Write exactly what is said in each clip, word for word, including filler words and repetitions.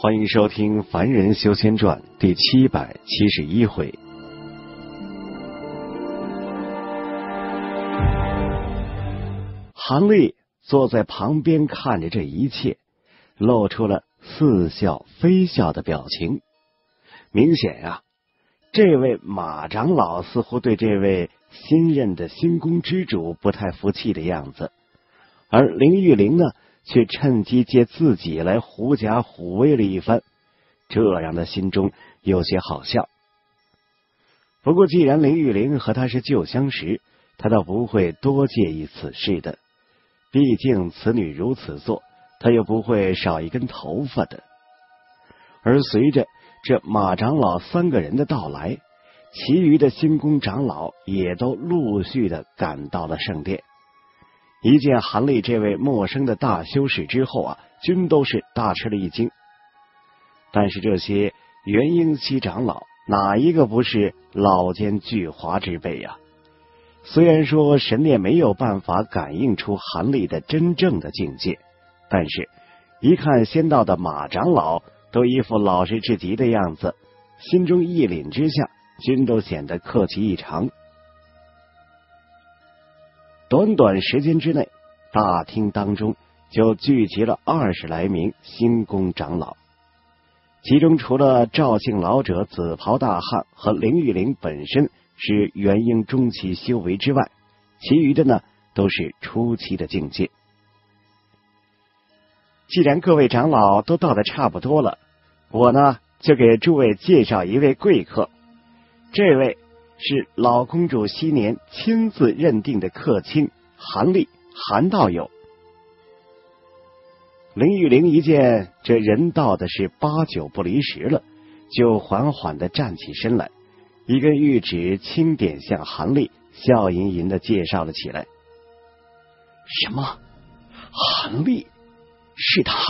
欢迎收听《凡人修仙传》第七百七十一回。韩立坐在旁边看着这一切，露出了似笑非笑的表情。明显呀、啊，这位马长老似乎对这位新任的星宫之主不太服气的样子，而林玉玲呢，却趁机借自己来狐假虎威了一番，这让他心中有些好笑。不过既然林玉玲和他是旧相识，他倒不会多介意此事的，毕竟此女如此做，他又不会少一根头发的。而随着这马长老三个人的到来，其余的星宫长老也都陆续的赶到了圣殿。一见韩立这位陌生的大修士之后啊，均都是大吃了一惊。但是这些元婴期长老哪一个不是老奸巨猾之辈呀、啊？虽然说神念没有办法感应出韩立的真正的境界，但是一看先到的马长老都一副老实至极的样子，心中一凛之下，均都显得客气异常。短短时间之内，大厅当中就聚集了二十来名星宫长老，其中除了赵姓老者紫袍大汉和林玉玲本身是元婴中期修为之外，其余的呢都是初期的境界。既然各位长老都到的差不多了，我呢就给诸位介绍一位贵客，这位是老公主昔年亲自认定的客卿韩立，韩道友。林玉玲一见这人到的是八九不离十了，就缓缓地站起身来，一根玉指轻点向韩立，笑吟吟地介绍了起来。什么？韩立？是他？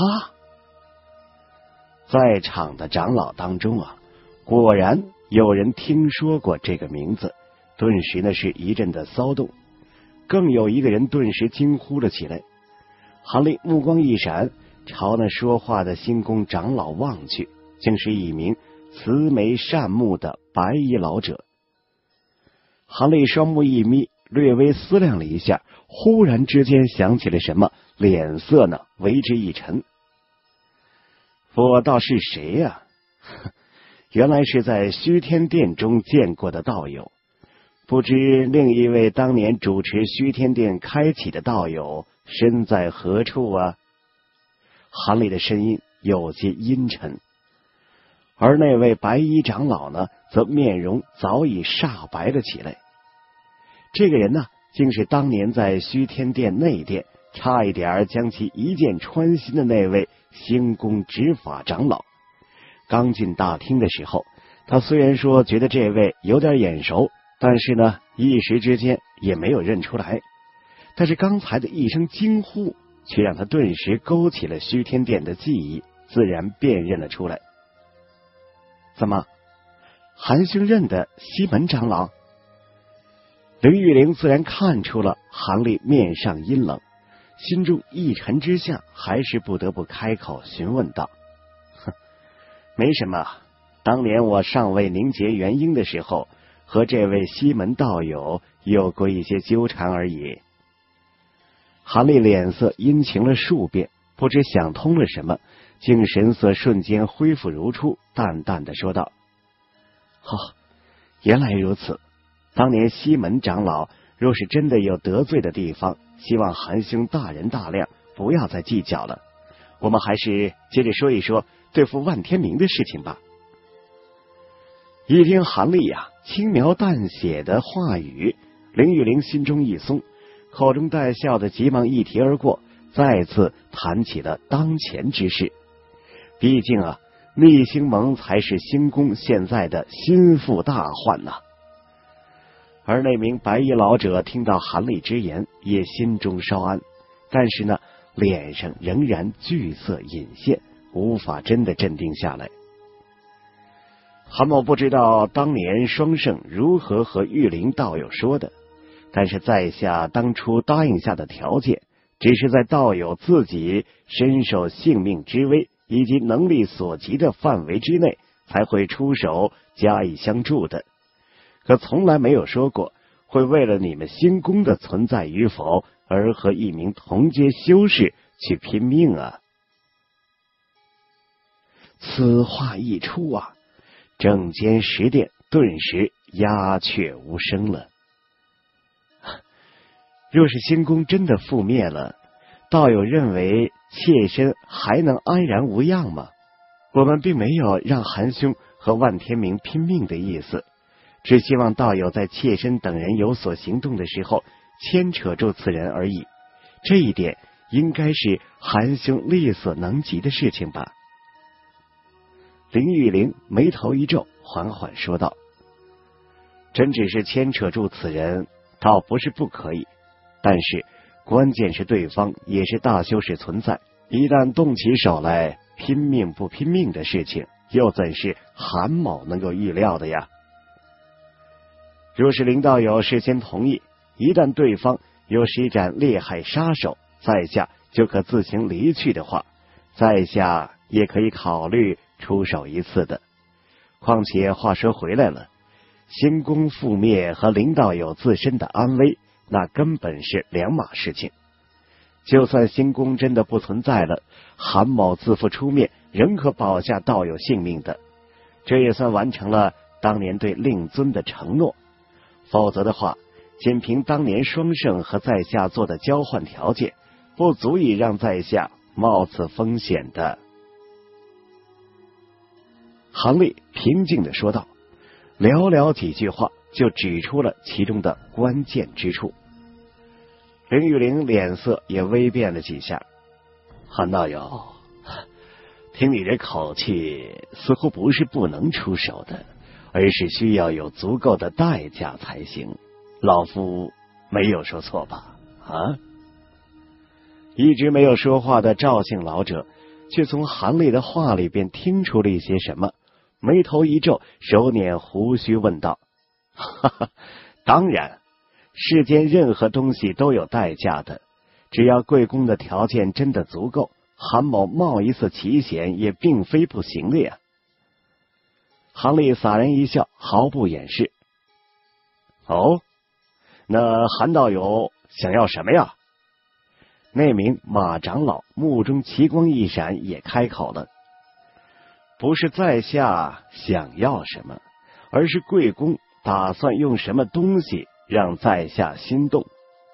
在场的长老当中啊，果然有人听说过这个名字，顿时呢是一阵的骚动，更有一个人顿时惊呼了起来。韩立目光一闪，朝那说话的星宫长老望去，竟是一名慈眉善目的白衣老者。韩立双目一眯，略微思量了一下，忽然之间想起了什么，脸色呢为之一沉。我道是谁呀、啊？原来是在虚天殿中见过的道友，不知另一位当年主持虚天殿开启的道友身在何处啊？韩立的声音有些阴沉，而那位白衣长老呢，则面容早已煞白了起来。这个人呢，竟是当年在虚天殿内殿差一点将其一剑穿心的那位星宫执法长老。刚进大厅的时候，他虽然说觉得这位有点眼熟，但是呢一时之间也没有认出来。但是刚才的一声惊呼却让他顿时勾起了虚天殿的记忆，自然辨认了出来。怎么，韩兄认得西门长老？林玉玲自然看出了韩立面上阴冷，心中一沉之下，还是不得不开口询问道：哼，没什么，当年我尚未凝结元婴的时候，和这位西门道友有过一些纠缠而已。韩立脸色阴晴了数遍，不知想通了什么，竟神色瞬间恢复如初，淡淡的说道：哦，原来如此。当年西门长老若是真的有得罪的地方，希望韩兄大人大量，不要再计较了。我们还是接着说一说对付万天明的事情吧。一听韩立呀、啊、轻描淡写的话语，林玉玲心中一松，口中带笑的急忙一提而过，再次谈起了当前之事。毕竟啊，厉星盟才是星宫现在的心腹大患呐、啊。而那名白衣老者听到韩立之言，也心中稍安，但是呢，脸上仍然惧色隐现，无法真的镇定下来。韩某不知道当年双圣如何和玉灵道友说的，但是在下当初答应下的条件，只是在道友自己身受性命之危， 以及能力所及的范围之内才会出手加以相助的，可从来没有说过会为了你们星宫的存在与否而和一名同阶修士去拼命啊！此话一出啊，正间十殿顿时鸦雀无声了。若是星宫真的覆灭了，道友认为妾身还能安然无恙吗？我们并没有让韩兄和万天明拼命的意思，只希望道友在妾身等人有所行动的时候牵扯住此人而已，这一点应该是韩兄力所能及的事情吧。林玉玲眉头一皱，缓缓说道：真只是牵扯住此人，倒不是不可以，但是关键是对方也是大修士存在，一旦动起手来，拼命不拼命的事情，又怎是韩某能够预料的呀？若是林道友事先同意，一旦对方有施展烈害杀手，在下就可自行离去的话，在下也可以考虑出手一次的。况且话说回来了，星宫覆灭和林道友自身的安危，那根本是两码事情。就算星宫真的不存在了，韩某自负出面，仍可保下道友性命的，这也算完成了当年对令尊的承诺。否则的话，仅凭当年双圣和在下做的交换条件，不足以让在下冒此风险的。韩立平静地说道，寥寥几句话就指出了其中的关键之处。林玉玲脸色也微变了几下。韩道友，听你这口气，似乎不是不能出手的，而是需要有足够的代价才行。老夫没有说错吧？啊！一直没有说话的赵姓老者，却从韩立的话里边听出了一些什么，眉头一皱，手捻胡须问道：哈哈，当然，世间任何东西都有代价的，只要贵公的条件真的足够，韩某冒一次奇险也并非不行的呀。韩立洒然一笑，毫不掩饰。哦，那韩道友想要什么呀？那名马长老目中奇光一闪，也开口了。不是在下想要什么，而是贵公打算用什么东西让在下心动。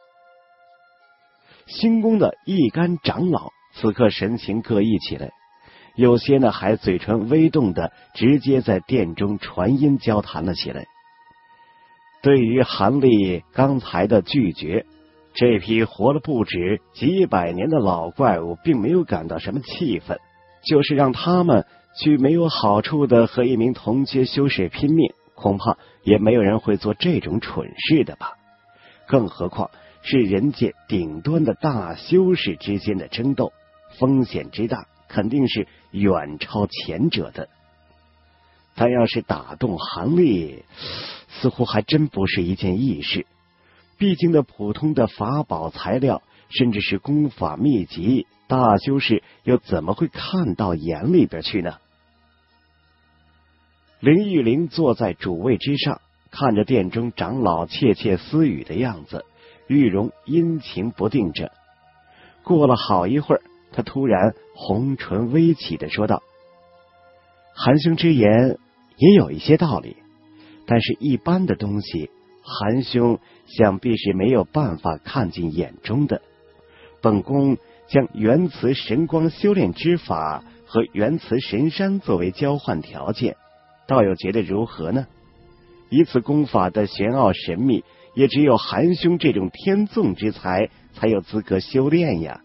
星宫的一干长老此刻神情各异起来，有些呢还嘴唇微动的直接在殿中传音交谈了起来。对于韩立刚才的拒绝，这批活了不止几百年的老怪物并没有感到什么气愤，就是让他们去没有好处的和一名同阶修士拼命，恐怕也没有人会做这种蠢事的吧。更何况是人界顶端的大修士之间的争斗，风险之大肯定是远超前者的。但要是打动韩立，似乎还真不是一件易事。毕竟的普通的法宝材料，甚至是功法秘籍，大修士又怎么会看到眼里边去呢？林玉玲坐在主位之上，看着殿中长老窃窃私语的样子，玉容阴晴不定着。过了好一会儿，他突然红唇微起的说道：韩兄之言也有一些道理，但是一般的东西，韩兄想必是没有办法看进眼中的。本宫将元慈神光修炼之法和元慈神山作为交换条件，道友觉得如何呢？以此功法的玄奥神秘，也只有韩兄这种天纵之才才有资格修炼呀。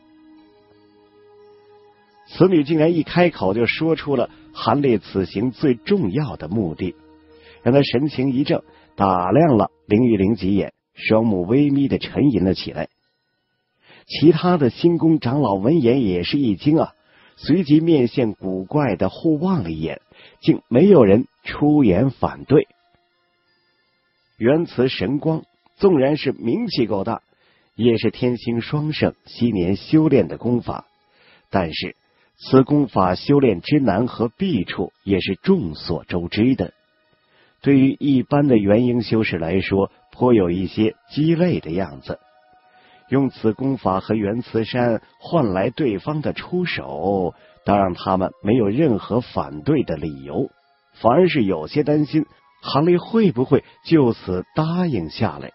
此女竟然一开口就说出了韩立此行最重要的目的，让他神情一怔，打量了林玉玲几眼，双目微眯的沉吟了起来。其他的星宫长老闻言也是一惊啊，随即面现古怪的互望了一眼，竟没有人出言反对。元慈神光纵然是名气够大，也是天星双圣昔年修炼的功法，但是此功法修炼之难和弊处也是众所周知的。对于一般的元婴修士来说，颇有一些鸡肋的样子。用此功法和元慈山换来对方的出手，倒让他们没有任何反对的理由，反而是有些担心韩立会不会就此答应下来。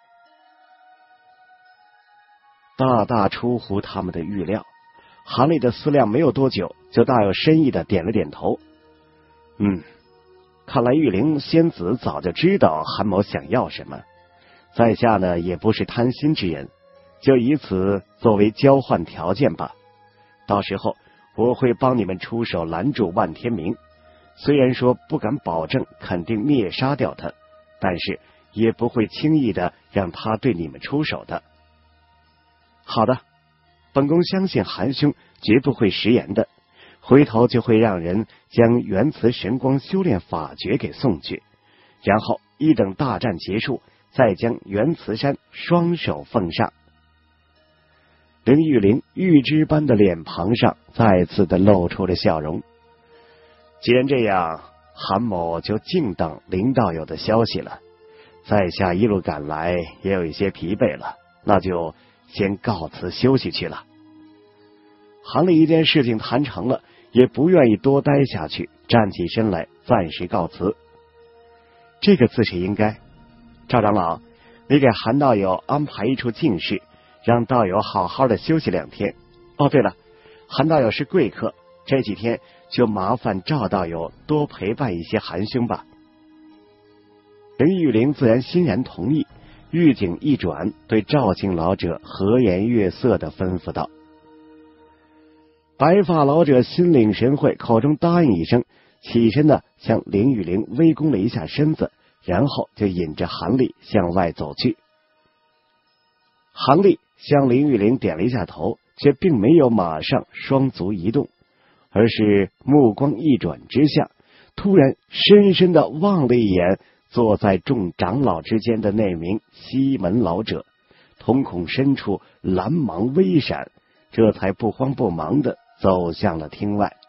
大大出乎他们的预料，韩立的思量没有多久，就大有深意的点了点头。嗯，看来玉灵仙子早就知道韩某想要什么，在下呢也不是贪心之人，就以此作为交换条件吧。到时候我会帮你们出手拦住万天明，虽然说不敢保证肯定灭杀掉他，但是也不会轻易的让他对你们出手的。好的，本宫相信韩兄绝不会食言的，回头就会让人将元慈神光修炼法诀给送去，然后一等大战结束，再将元慈山双手奉上。林玉玲预知般的脸庞上再次的露出了笑容。既然这样，韩某就静等林道友的消息了。在下一路赶来也有一些疲惫了，那就先告辞休息去了。韩立一件事情谈成了，也不愿意多待下去，站起身来暂时告辞。这个自是应该。赵长老，你给韩道友安排一处净室，让道友好好的休息两天。哦，对了，韩道友是贵客，这几天就麻烦赵道友多陪伴一些韩兄吧。林玉玲自然欣然同意，玉颈一转，对赵姓老者和颜悦色的吩咐道。白发老者心领神会，口中答应一声，起身呢向林玉玲微躬了一下身子，然后就引着韩立向外走去。韩立向林玉玲点了一下头，却并没有马上双足移动，而是目光一转之下，突然深深的望了一眼坐在众长老之间的那名西门老者，瞳孔深处蓝芒微闪，这才不慌不忙的走向了厅外。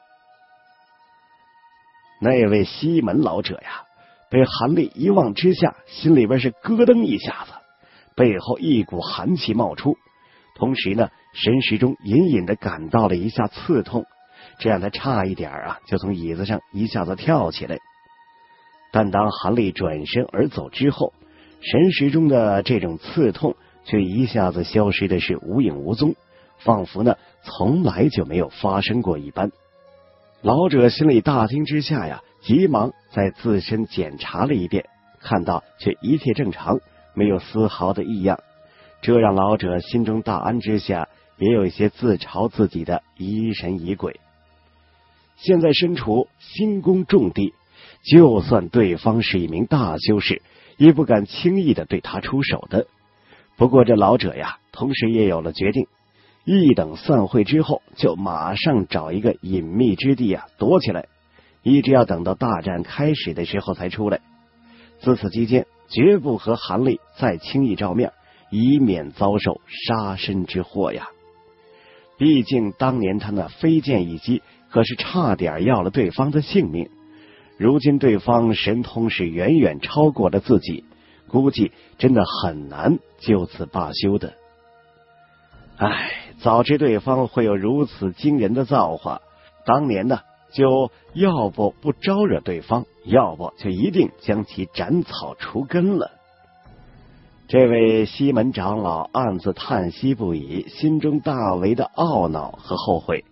那位西门老者呀，被韩立一望之下，心里边是咯噔一下子，背后一股寒气冒出，同时呢，神识中隐隐的感到了一下刺痛，这让他差一点啊就从椅子上一下子跳起来。但当韩立转身而走之后，神识中的这种刺痛却一下子消失的是无影无踪，仿佛呢从来就没有发生过一般。老者心里大惊之下呀，急忙在自身检查了一遍，看到却一切正常，没有丝毫的异样，这让老者心中大安之下，也有一些自嘲自己的疑神疑鬼。现在身处星宫重地，就算对方是一名大修士，也不敢轻易的对他出手的。不过这老者呀，同时也有了决定，一等散会之后，就马上找一个隐秘之地啊躲起来，一直要等到大战开始的时候才出来。自此期间，绝不和韩立再轻易照面，以免遭受杀身之祸呀。毕竟当年他那飞剑一击，可是差点要了对方的性命。如今对方神通是远远超过了自己，估计真的很难就此罢休的。唉，早知对方会有如此惊人的造化，当年呢，就要不不招惹对方，要不就一定将其斩草除根了。这位西门长老暗自叹息不已，心中大为的懊恼和后悔。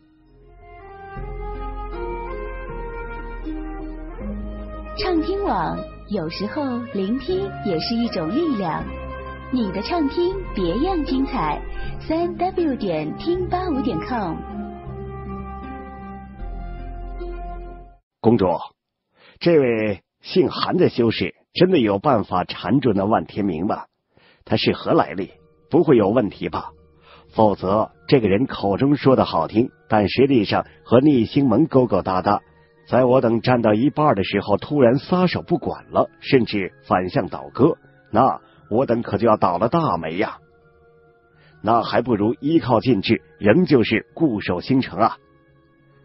畅听网，有时候聆听也是一种力量。你的畅听别样精彩，三 w 点听八五点 com。 公主，这位姓韩的修士真的有办法缠住那万天明吗？他是何来历？不会有问题吧？否则这个人口中说的好听，但实际上和逆星门勾勾搭搭，在我等站到一半的时候突然撒手不管了，甚至反向倒戈，那我等可就要倒了大霉呀！那还不如依靠禁制，仍旧是固守星城啊！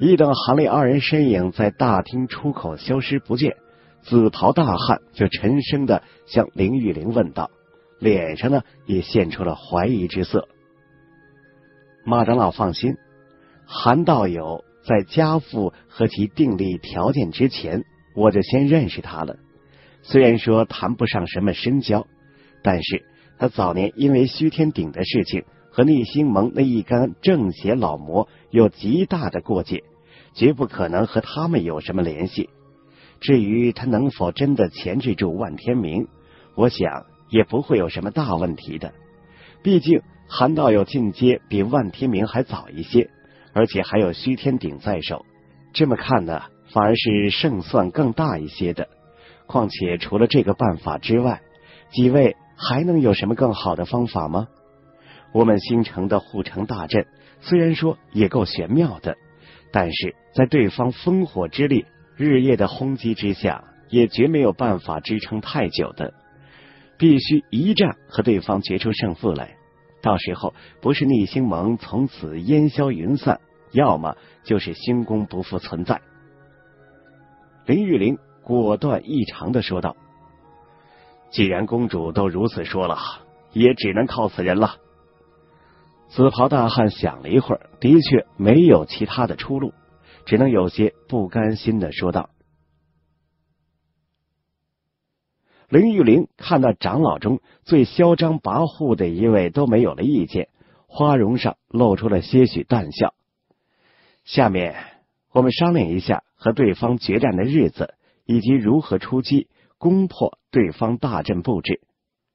一等韩立二人身影在大厅出口消失不见，紫袍大汉就沉声的向林玉玲问道，脸上呢也现出了怀疑之色。马长老放心，韩道友在家父和其订立条件之前，我就先认识他了。虽然说谈不上什么深交，但是他早年因为虚天鼎的事情和逆星盟那一干正邪老魔有极大的过节，绝不可能和他们有什么联系。至于他能否真的钳制住万天明，我想也不会有什么大问题的。毕竟韩道友进阶比万天明还早一些，而且还有虚天鼎在手，这么看呢，反而是胜算更大一些的。况且除了这个办法之外，几位还能有什么更好的方法吗？我们新城的护城大阵虽然说也够玄妙的，但是在对方烽火之力日夜的轰击之下，也绝没有办法支撑太久的。必须一战和对方决出胜负来，到时候不是逆星盟从此烟消云散，要么就是星宫不复存在。林玉玲果断异常的说道，既然公主都如此说了，也只能靠此人了。紫袍大汉想了一会儿，的确没有其他的出路，只能有些不甘心的说道。林玉玲看到长老中最嚣张跋扈的一位都没有了意见，花容上露出了些许淡笑。下面我们商量一下和对方决战的日子，以及如何出击攻破对方大阵布置。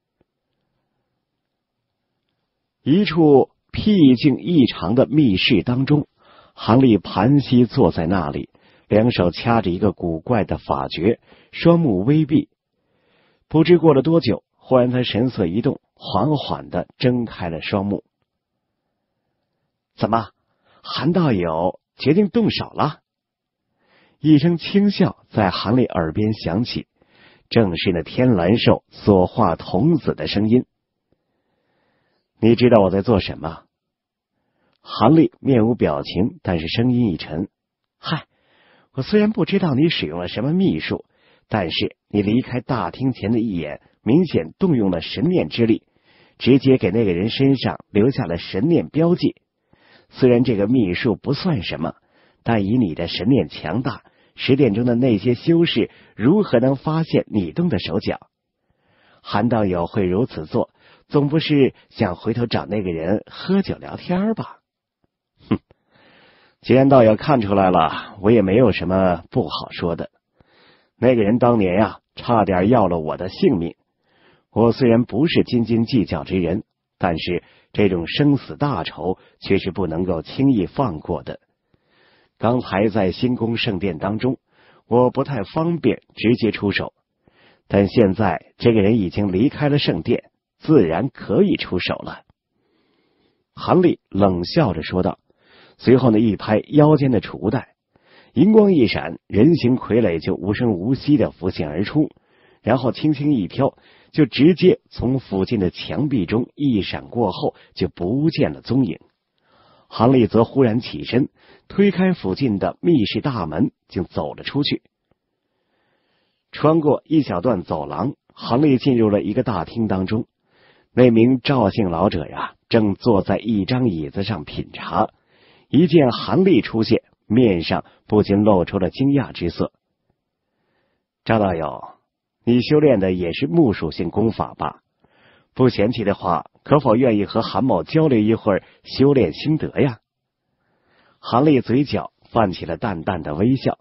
一处僻静异常的密室当中，韩立盘膝坐在那里，两手掐着一个古怪的法诀，双目微闭。不知过了多久，忽然他神色一动，缓缓地睁开了双目。怎么，韩道友决定动手了？一声轻笑在韩立耳边响起，正是那天蓝兽所化童子的声音。你知道我在做什么？韩立面无表情，但是声音一沉。嗨，我虽然不知道你使用了什么秘术，但是你离开大厅前的一眼，明显动用了神念之力，直接给那个人身上留下了神念标记。虽然这个秘术不算什么，但以你的神念强大，十殿中的那些修士如何能发现你动的手脚？韩道友会如此做，总不是想回头找那个人喝酒聊天吧？哼，既然道友看出来了，我也没有什么不好说的。那个人当年呀、啊，差点要了我的性命。我虽然不是斤斤计较之人，但是这种生死大仇却是不能够轻易放过的。刚才在星宫圣殿当中，我不太方便直接出手，但现在这个人已经离开了圣殿，自然可以出手了。韩立冷笑着说道，随后呢一拍腰间的储物袋，银光一闪，人形傀儡就无声无息地浮现而出，然后轻轻一飘，就直接从附近的墙壁中一闪过后就不见了踪影。韩立则忽然起身，推开附近的密室大门，竟走了出去。穿过一小段走廊，韩立进入了一个大厅当中。那名赵姓老者呀，正坐在一张椅子上品茶，一见韩立出现，面上不禁露出了惊讶之色。赵道友，你修炼的也是木属性功法吧？不嫌弃的话，可否愿意和韩某交流一会儿修炼心得呀？韩立嘴角泛起了淡淡的微笑。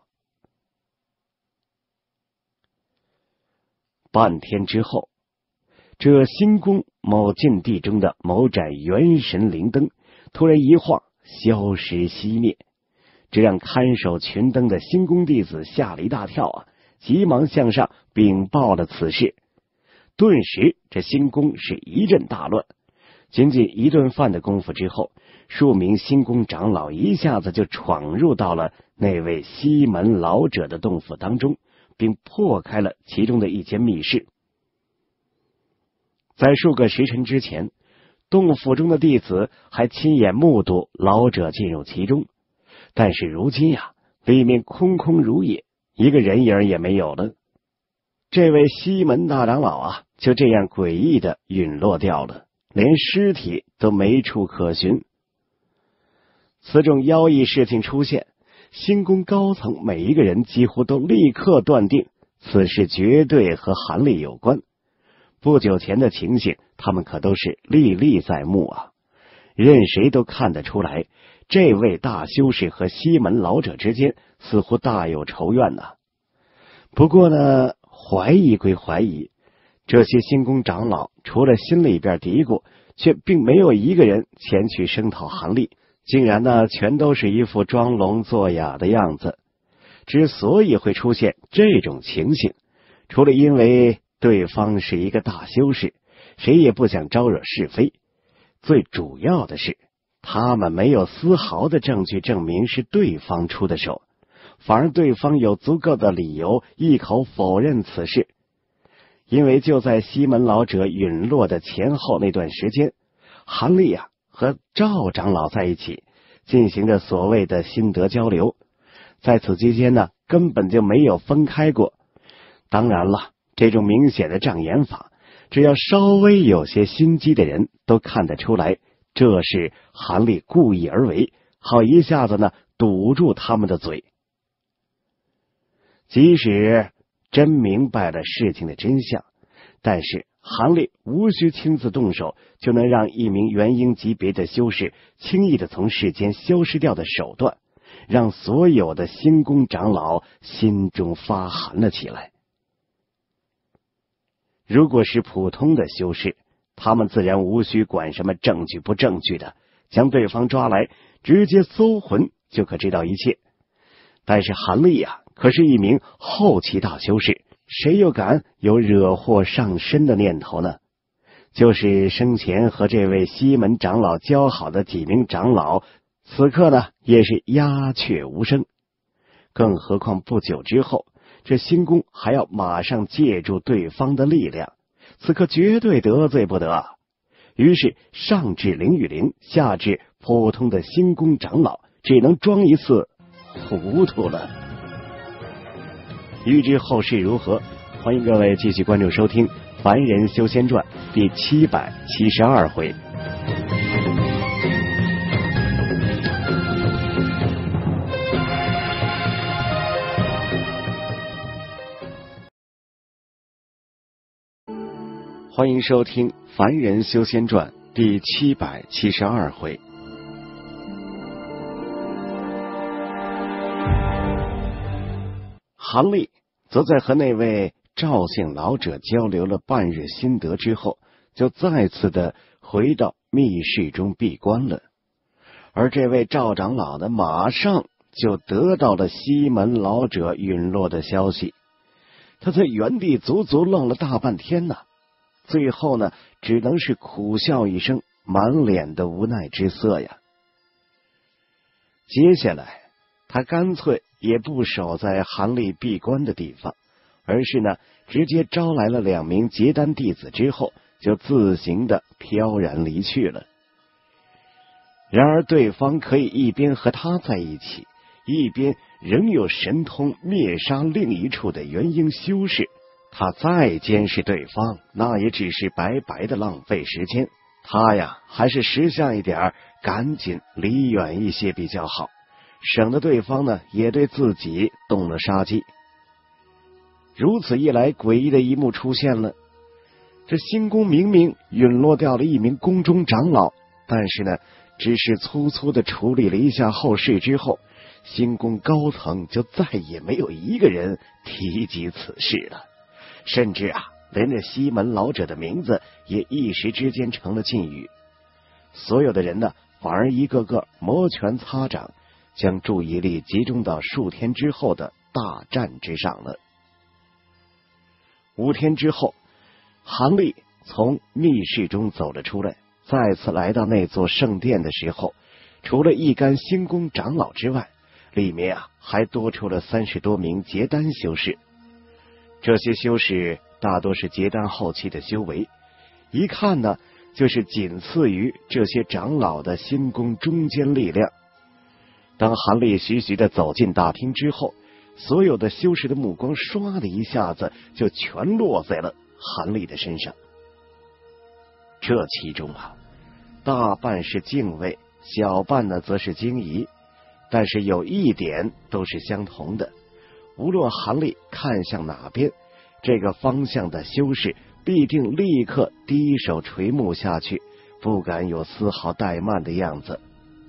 半天之后，这星宫某禁地中的某盏元神灵灯突然一晃，消失熄灭，这让看守群灯的星宫弟子吓了一大跳啊，急忙向上禀报了此事。顿时这星宫是一阵大乱，仅仅一顿饭的功夫之后，数名星宫长老一下子就闯入到了那位西门老者的洞府当中，并破开了其中的一间密室。在数个时辰之前，洞府中的弟子还亲眼目睹老者进入其中， 但是如今呀、啊，里面空空如也，一个人影也没有了。这位西门大长老啊，就这样诡异的陨落掉了，连尸体都没处可寻。此种妖异事情出现，星宫高层每一个人几乎都立刻断定此事绝对和韩立有关。不久前的情形，他们可都是历历在目啊，任谁都看得出来，这位大修士和西门老者之间似乎大有仇怨呐、啊。不过呢，怀疑归怀疑，这些星宫长老除了心里边嘀咕，却并没有一个人前去声讨韩立，竟然呢全都是一副装聋作哑的样子。之所以会出现这种情形，除了因为对方是一个大修士，谁也不想招惹是非，最主要的是他们没有丝毫的证据证明是对方出的手，反而对方有足够的理由一口否认此事。因为就在西门老者陨落的前后那段时间，韩立啊和赵长老在一起进行着所谓的心得交流，在此期间呢根本就没有分开过。当然了，这种明显的障眼法，只要稍微有些心机的人都看得出来，这是韩立故意而为，好一下子呢堵住他们的嘴。即使真明白了事情的真相，但是韩立无需亲自动手就能让一名元婴级别的修士轻易的从世间消失掉的手段，让所有的星宫长老心中发寒了起来。如果是普通的修士，他们自然无需管什么证据不证据的，将对方抓来直接搜魂就可知道一切。但是韩立啊可是一名后期大修士，谁又敢有惹祸上身的念头呢？就是生前和这位西门长老交好的几名长老，此刻呢也是鸦雀无声。更何况不久之后，这星宫还要马上借助对方的力量，此刻绝对得罪不得。于是上至凌雨灵，下至普通的星宫长老，只能装一次糊涂了。欲知后事如何，欢迎各位继续关注收听《凡人修仙传》第七百七十二回。欢迎收听《凡人修仙传》第七百七十二回。韩立则在和那位赵姓老者交流了半日心得之后，就再次的回到密室中闭关了。而这位赵长老呢，马上就得到了西门老者陨落的消息。他在原地足足愣了大半天呢，最后呢，只能是苦笑一声，满脸的无奈之色呀。接下来，他干脆也不守在韩立闭关的地方，而是呢，直接招来了两名结丹弟子之后，就自行的飘然离去了。然而，对方可以一边和他在一起，一边仍有神通灭杀另一处的元婴修士。他再监视对方，那也只是白白的浪费时间。他呀，还是识相一点，赶紧离远一些比较好，省得对方呢也对自己动了杀机。如此一来，诡异的一幕出现了。这星宫明明陨落掉了一名宫中长老，但是呢，只是粗粗的处理了一下后事之后，星宫高层就再也没有一个人提及此事了。甚至啊，连这西门老者的名字也一时之间成了禁语。所有的人呢，反而一个个摩拳擦掌，将注意力集中到数天之后的大战之上了。五天之后，韩立从密室中走了出来，再次来到那座圣殿的时候，除了一干星宫长老之外，里面啊还多出了三十多名结丹修士。这些修士大多是结丹后期的修为，一看呢，就是仅次于这些长老的星宫中坚力量。 当韩立徐徐的走进大厅之后，所有的修士的目光唰的一下子就全落在了韩立的身上。这其中啊，大半是敬畏，小半呢则是惊疑，但是有一点都是相同的，无论韩立看向哪边，这个方向的修士必定立刻低手垂目下去，不敢有丝毫怠慢的样子。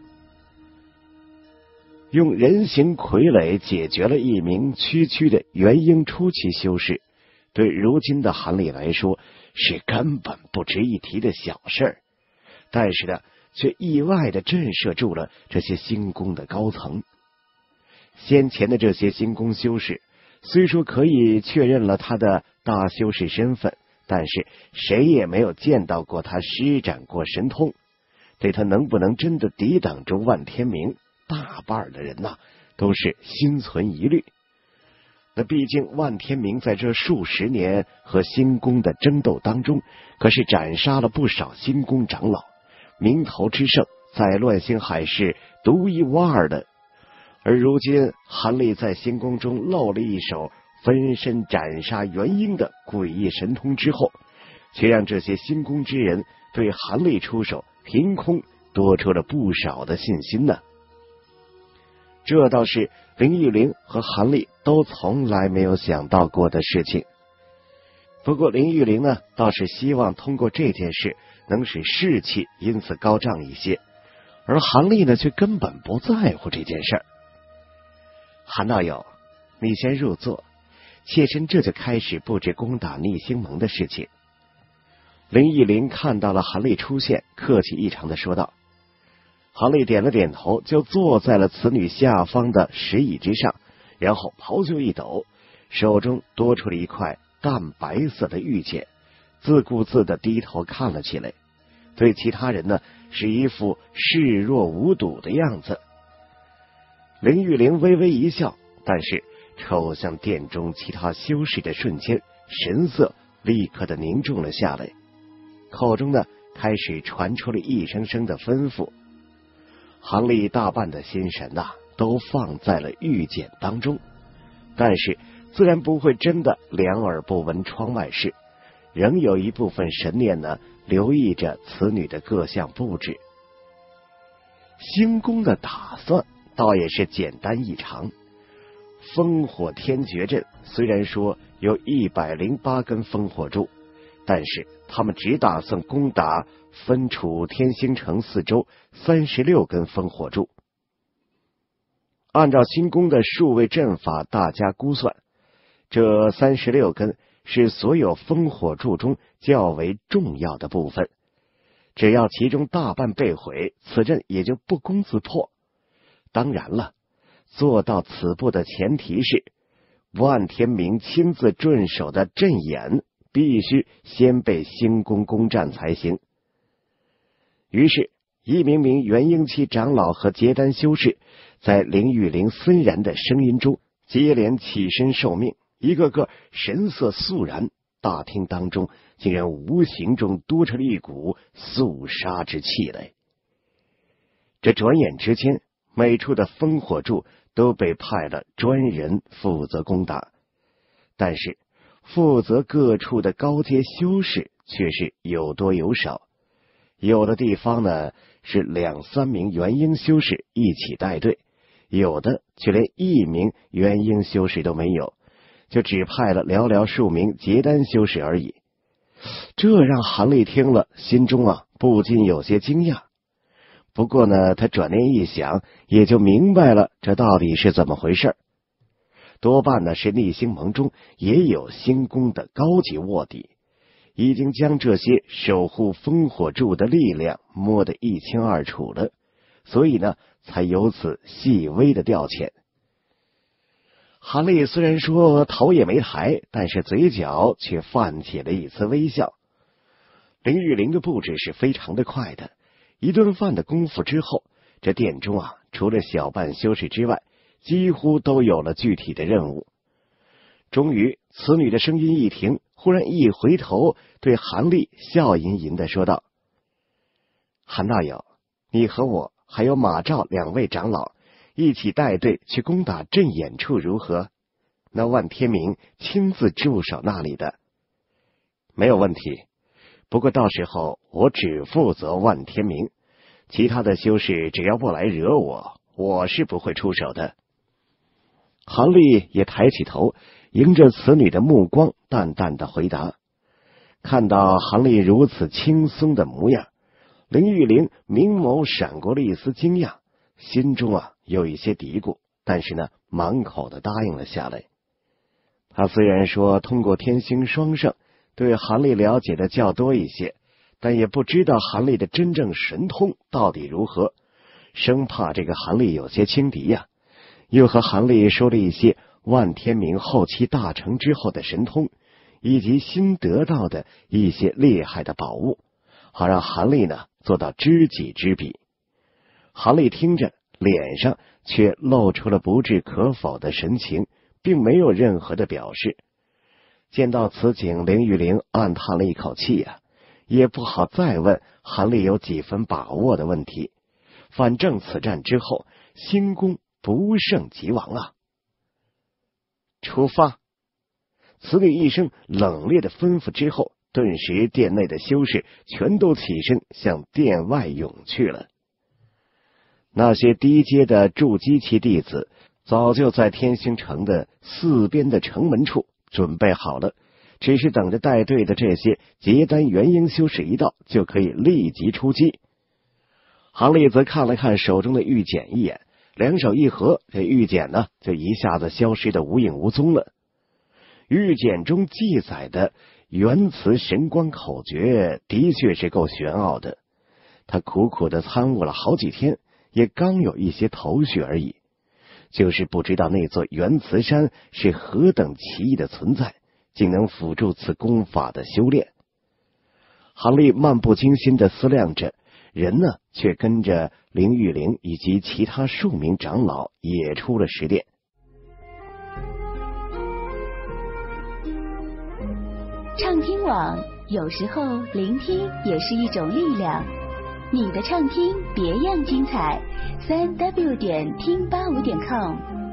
用人形傀儡解决了一名区区的元婴初期修士，对如今的韩立来说是根本不值一提的小事儿，但是呢，却意外的震慑住了这些星宫的高层。先前的这些星宫修士虽说可以确认了他的大修士身份，但是谁也没有见到过他施展过神通，对他能不能真的抵挡住万天明，大半的人呐、啊、都是心存疑虑。那毕竟万天明在这数十年和星宫的争斗当中，可是斩杀了不少星宫长老，名头之盛，在乱星海市独一无二的。而如今韩立在星宫中露了一手分身斩杀元婴的诡异神通之后，却让这些星宫之人对韩立出手凭空多出了不少的信心呢。这倒是林玉玲和韩立都从来没有想到过的事情。不过林玉玲呢，倒是希望通过这件事能使士气因此高涨一些，而韩立呢，却根本不在乎这件事儿。韩道友，你先入座，妾身这就开始布置攻打逆星盟的事情。林玉玲看到了韩立出现，客气异常的说道。韩立点了点头，就坐在了此女下方的石椅之上，然后袍袖一抖，手中多出了一块淡白色的玉简，自顾自的低头看了起来，对其他人呢是一副视若无睹的样子。林玉玲微微一笑，但是瞅向殿中其他修士的瞬间，神色立刻的凝重了下来，口中呢开始传出了一声声的吩咐。韩立大半的心神呐、啊，都放在了玉简当中，但是自然不会真的两耳不闻窗外事，仍有一部分神念呢留意着此女的各项布置。星宫的打算倒也是简单异常。烽火天绝阵虽然说有一百零八根烽火柱，但是他们只打算攻打分处天星城四周三十六根烽火柱。按照星宫的数位阵法大家估算，这三十六根是所有烽火柱中较为重要的部分，只要其中大半被毁，此阵也就不攻自破。当然了，做到此步的前提是万天明亲自镇守的阵眼必须先被星宫攻占才行。于是一名名元婴期长老和结丹修士在林玉玲森然的声音中接连起身受命，一个个神色肃然，大厅当中竟然无形中多出了一股肃杀之气来。这转眼之间，每处的烽火柱都被派了专人负责攻打，但是负责各处的高阶修士却是有多有少，有的地方呢是两三名元婴修士一起带队，有的却连一名元婴修士都没有，就只派了寥寥数名结丹修士而已。这让韩立听了，心中啊不禁有些惊讶。不过呢，他转念一想，也就明白了这到底是怎么回事。多半呢是逆星盟中也有星宫的高级卧底，已经将这些守护烽火柱的力量摸得一清二楚了，所以呢才有此细微的调遣。韩立虽然说头也没抬，但是嘴角却泛起了一丝微笑。林玉玲的布置是非常的快的，一顿饭的功夫之后，这殿中啊除了小半修士之外，几乎都有了具体的任务。终于此女的声音一停，忽然一回头对韩立笑吟吟地说道：韩大友，你和我还有马赵两位长老一起带队去攻打阵眼处如何？那万天明亲自驻守那里的。没有问题，不过到时候我只负责万天明，其他的修士只要不来惹我，我是不会出手的。韩立也抬起头，迎着此女的目光，淡淡的回答。看到韩立如此轻松的模样，林玉玲明眸闪过了一丝惊讶，心中啊有一些嘀咕，但是呢，满口的答应了下来。他虽然说通过天星双圣对韩立了解的较多一些，但也不知道韩立的真正神通到底如何，生怕这个韩立有些轻敌呀、啊，又和韩立说了一些万天明后期大成之后的神通，以及新得到的一些厉害的宝物，好让韩立呢做到知己知彼。韩立听着，脸上却露出了不置可否的神情，并没有任何的表示。见到此景，林玉玲暗叹了一口气啊，也不好再问韩立有几分把握的问题。反正此战之后，新宫不胜即亡啊！出发！此女一声冷冽的吩咐之后，顿时殿内的修士全都起身向殿外涌去了。那些低阶的筑基期弟子早就在天星城的四边的城门处准备好了，只是等着带队的这些结丹元婴修士一到，就可以立即出击。韩立则看了看手中的玉简一眼，两手一合，这玉简呢就一下子消失得无影无踪了。玉简中记载的元磁神光口诀的确是够玄奥的，他苦苦的参悟了好几天，也刚有一些头绪而已，就是不知道那座元磁山是何等奇异的存在，竟能辅助此功法的修炼。韩立漫不经心的思量着，人呢却跟着林玉玲以及其他数名长老也出了石殿。 畅听网，有时候聆听也是一种力量。你的畅听别样精彩，三 w 点听八五点 com。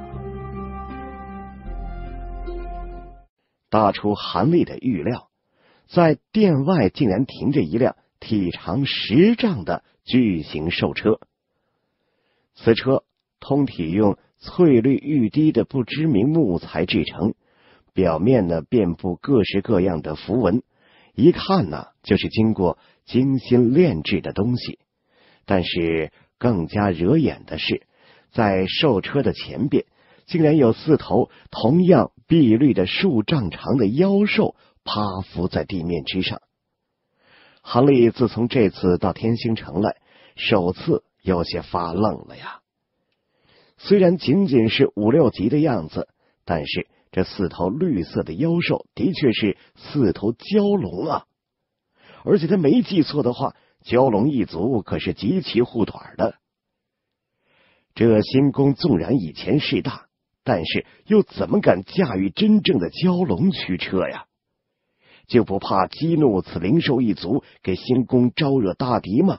大出韩立的预料，在殿外竟然停着一辆体长十丈的巨型兽车。此车通体用翠绿玉滴的不知名木材制成，表面呢遍布各式各样的符文，一看呢就是经过精心炼制的东西。但是更加惹眼的是，在兽车的前边竟然有四头同样碧绿的数丈长的妖兽趴伏在地面之上。韩立自从这次到天星城来，首次有些发愣了呀。虽然仅仅是五六级的样子，但是这四头绿色的妖兽的确是四头蛟龙啊！而且他没记错的话，蛟龙一族可是极其护短的。这新宫纵然以前势大，但是又怎么敢驾驭真正的蛟龙驱车呀？就不怕激怒此灵兽一族，给新宫招惹大敌吗？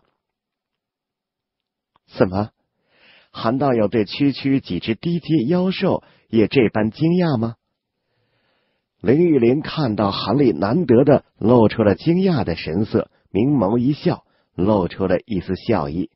怎么，韩道友对区区几只低阶妖兽也这般惊讶吗？林玉玲看到韩立难得的露出了惊讶的神色，明眸一笑，露出了一丝笑意。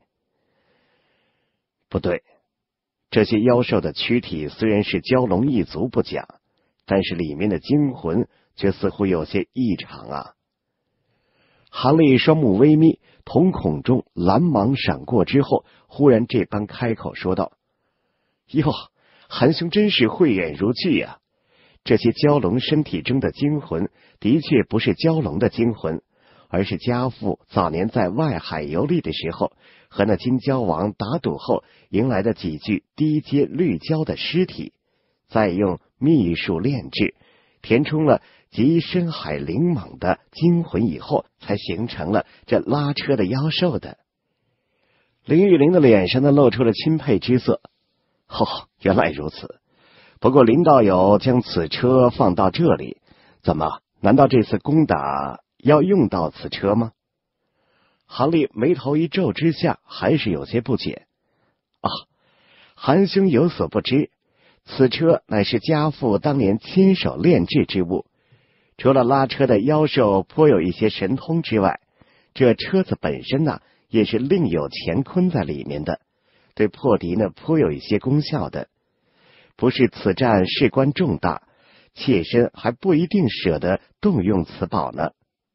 不对，这些妖兽的躯体虽然是蛟龙一族不假，但是里面的精魂却似乎有些异常啊。韩立双目微眯，瞳孔中蓝芒闪过之后，忽然这般开口说道：哟，韩兄真是慧眼如炬啊！这些蛟龙身体中的精魂的确不是蛟龙的精魂，而是家父早年在外海游历的时候和那金蛟王打赌后迎来的几具低阶绿蛟的尸体，再用秘术炼制，填充了极深海灵猛的精魂以后，才形成了这拉车的妖兽的。林玉玲的脸上呢露出了钦佩之色。哦，原来如此。不过林道友将此车放到这里，怎么？难道这次攻打要用到此车吗？韩立眉头一皱之下，还是有些不解。啊， 韩兄有所不知，此车乃是家父当年亲手炼制之物，除了拉车的妖兽颇有一些神通之外，这车子本身呢、啊，也是另有乾坤在里面的，对破敌呢颇有一些功效的。不是此战事关重大，妾身还不一定舍得动用此宝呢。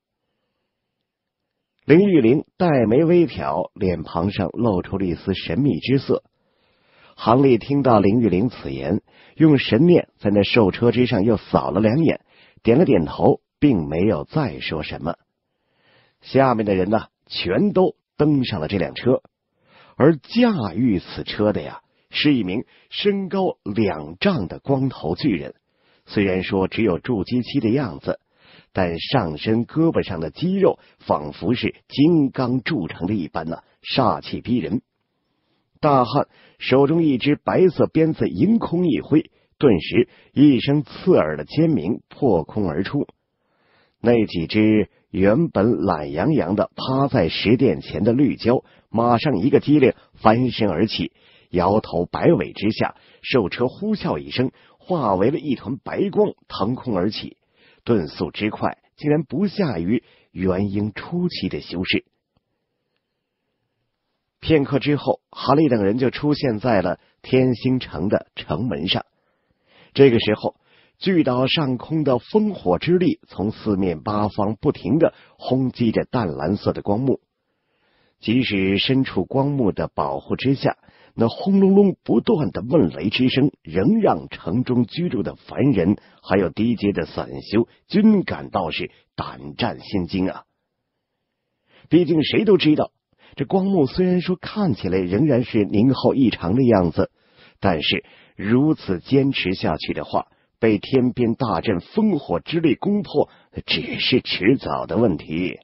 林玉玲黛眉微挑，脸庞上露出了一丝神秘之色。杭丽听到林玉玲此言，用神念在那兽车之上又扫了两眼，点了点头，并没有再说什么。下面的人呢，全都登上了这辆车，而驾驭此车的呀，是一名身高两丈的光头巨人。虽然说只有筑基期的样子，但上身胳膊上的肌肉仿佛是金刚铸成的一般呢、啊，煞气逼人。大汉手中一只白色鞭子迎空一挥，顿时一声刺耳的尖鸣破空而出。那几只原本懒洋洋的趴在石殿前的绿蛟，马上一个机灵翻身而起，摇头摆尾之下，兽车呼啸一声，化为了一团白光腾空而起，遁速之快，竟然不下于元婴初期的修士。片刻之后，韩立等人就出现在了天星城的城门上。这个时候，巨岛上空的烽火之力从四面八方不停地轰击着淡蓝色的光幕，即使身处光幕的保护之下，那轰隆隆不断的闷雷之声仍让城中居住的凡人还有低阶的散修均感到是胆战心惊啊。毕竟谁都知道，这光幕虽然说看起来仍然是凝厚异常的样子，但是如此坚持下去的话，被天边大阵烽火之力攻破只是迟早的问题。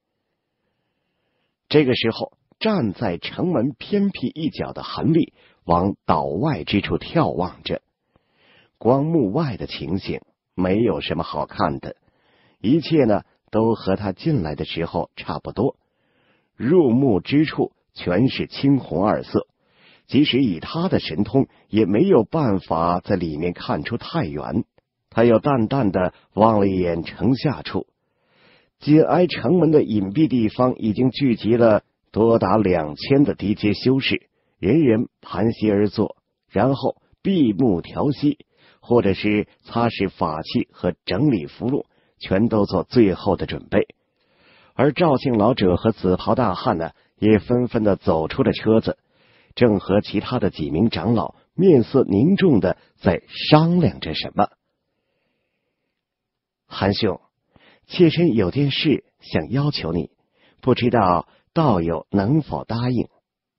这个时候，站在城门偏僻一角的韩立往岛外之处眺望着。光幕外的情形没有什么好看的，一切呢都和他进来的时候差不多。入目之处全是青红二色，即使以他的神通也没有办法在里面看出太远。他又淡淡的望了一眼城下处，紧挨城门的隐蔽地方已经聚集了多达两千的低阶修士，人人盘膝而坐，然后闭目调息，或者是擦拭法器和整理符箓，全都做最后的准备。而赵姓老者和紫袍大汉呢，也纷纷的走出了车子，正和其他的几名长老面色凝重的在商量着什么。韩兄，妾身有件事想要求你，不知道道友能否答应？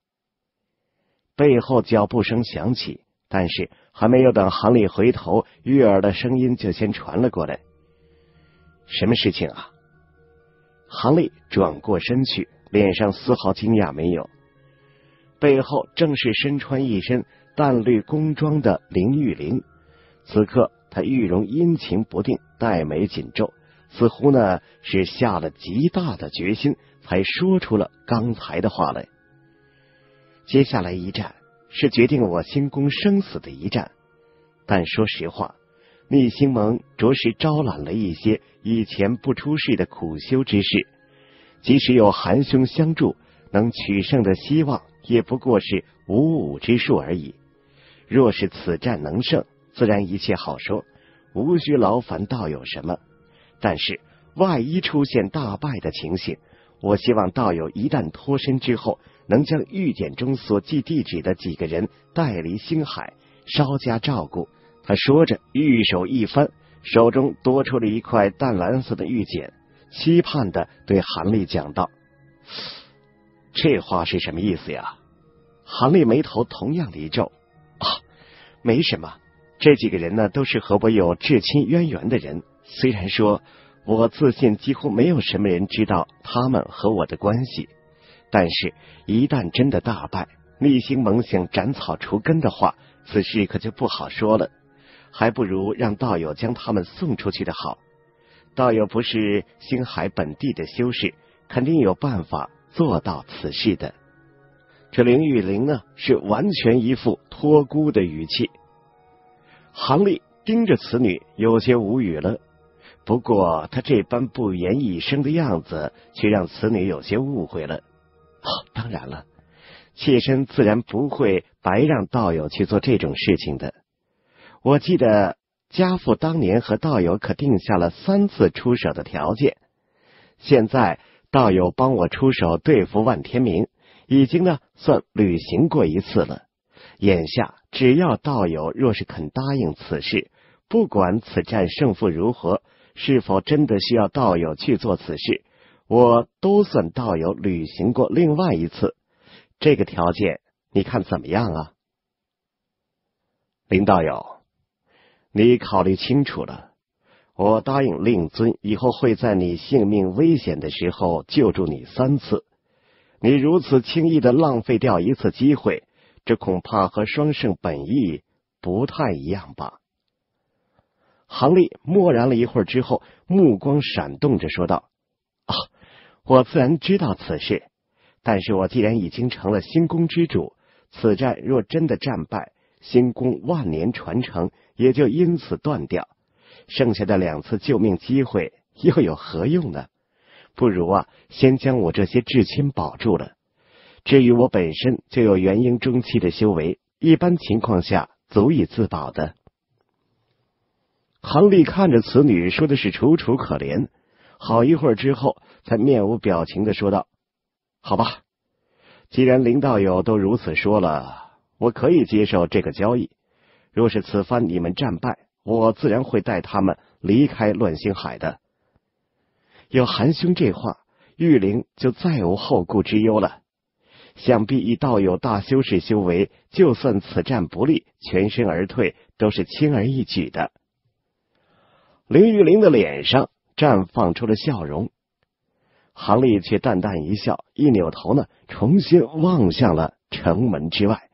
背后脚步声响起，但是还没有等韩立回头，悦耳的声音就先传了过来。什么事情啊？韩立转过身去，脸上丝毫惊讶没有。背后正是身穿一身淡绿宫装的林玉玲，此刻她玉容阴晴不定，黛眉紧皱，似乎呢是下了极大的决心，才说出了刚才的话来。接下来一战是决定我星宫生死的一战，但说实话，逆星盟着实招揽了一些以前不出世的苦修之士，即使有韩兄相助，能取胜的希望也不过是五五之数而已。若是此战能胜，自然一切好说，无需劳烦道友什么。但是万一出现大败的情形，我希望道友一旦脱身之后，能将玉简中所记地址的几个人带离星海，稍加照顾。他说着，玉手一翻，手中多出了一块淡蓝色的玉简，期盼的对韩立讲道：这话是什么意思呀？韩立眉头同样的一皱，啊，没什么，这几个人呢都是和我有至亲渊源的人，虽然说我自信几乎没有什么人知道他们和我的关系，但是一旦真的大败，逆星盟想斩草除根的话，此事可就不好说了，还不如让道友将他们送出去的好。道友不是星海本地的修士，肯定有办法做到此事的。 这林玉玲呢，是完全一副托孤的语气。杭丽盯着此女，有些无语了。不过他这般不言一声的样子，却让此女有些误会了。哦，当然了，妾身自然不会白让道友去做这种事情的。我记得家父当年和道友可定下了三次出手的条件，现在道友帮我出手对付万天明，已经呢算履行过一次了。眼下只要道友若是肯答应此事，不管此战胜负如何，是否真的需要道友去做此事，我都算道友履行过另外一次。这个条件你看怎么样啊？林道友，你考虑清楚了，我答应令尊以后会在你性命危险的时候救助你三次，你如此轻易的浪费掉一次机会，这恐怕和双胜本意不太一样吧。杭丽默然了一会儿之后，目光闪动着说道：啊，我自然知道此事，但是我既然已经成了星宫之主，此战若真的战败，星宫万年传承也就因此断掉，剩下的两次救命机会又有何用呢？不如啊，先将我这些至亲保住了。至于我本身就有元婴中期的修为，一般情况下足以自保的。杭丽看着此女说的是楚楚可怜，好一会儿之后才面无表情的说道：好吧，既然林道友都如此说了，我可以接受这个交易。若是此番你们战败，我自然会带他们离开乱星海的。有韩兄这话，玉玲就再无后顾之忧了。想必以道友大修士修为，就算此战不利，全身而退都是轻而易举的。林玉玲的脸上绽放出了笑容，杭丽却淡淡一笑，一扭头呢，重新望向了城门之外。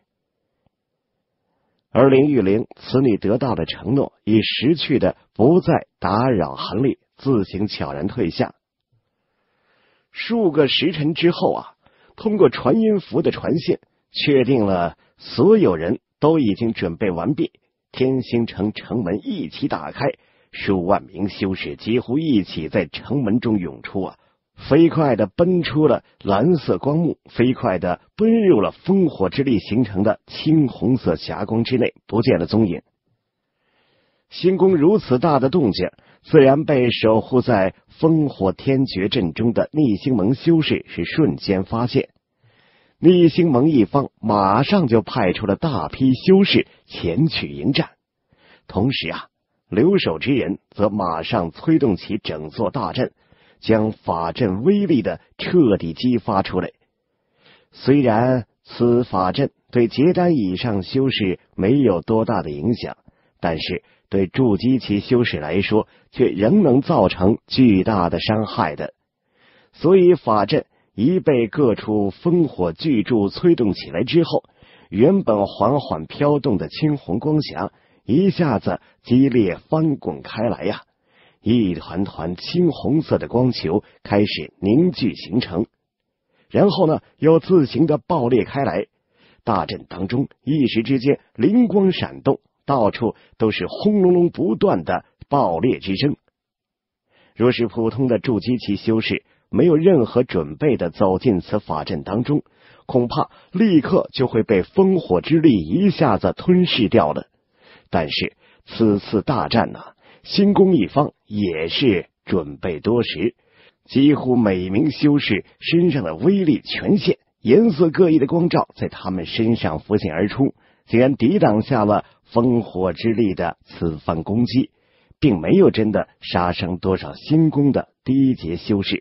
而林玉玲此女得到的承诺，已识趣的不再打扰杭丽，自行悄然退下。数个时辰之后啊，通过传音符的传信，确定了所有人都已经准备完毕，天星城城门一起打开，数万名修士几乎一起在城门中涌出啊，飞快地奔出了蓝色光幕，飞快地奔入了烽火之力形成的青红色霞光之内，不见了踪影。星宫如此大的动静，自然被守护在烽火天绝阵中的逆星盟修士是瞬间发现。逆星盟一方马上就派出了大批修士前去迎战，同时啊，留守之人则马上催动起整座大阵，将法阵威力的彻底激发出来。虽然此法阵对结丹以上修士没有多大的影响，但是对筑基期修士来说却仍能造成巨大的伤害的。所以法阵一被各处烽火巨柱催动起来之后，原本缓缓飘动的青红光霞一下子激烈翻滚开来呀、啊，一团团青红色的光球开始凝聚形成，然后呢又自行的爆裂开来。大阵当中一时之间灵光闪动，到处都是轰隆隆不断的爆裂之声。若是普通的筑基期修士没有任何准备的走进此法阵当中，恐怕立刻就会被烽火之力一下子吞噬掉了。但是此次大战呢、啊，星宫一方也是准备多时，几乎每名修士身上的威力全现，颜色各异的光照在他们身上浮现而出，竟然抵挡下了烽火之力的此番攻击，并没有真的杀伤多少星宫的低阶修士。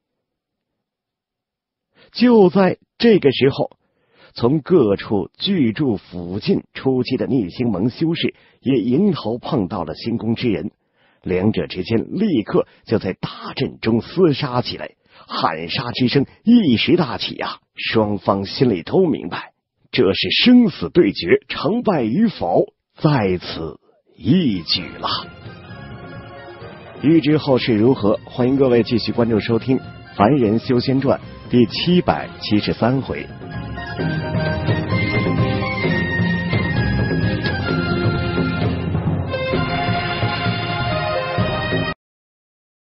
就在这个时候，从各处巨柱附近出击的逆星盟修士也迎头碰到了星宫之人，两者之间立刻就在大阵中厮杀起来，喊杀之声一时大起啊！双方心里都明白，这是生死对决，成败与否在此一举了。欲知后事如何，欢迎各位继续关注收听《凡人修仙传》第七百七十三回。 了。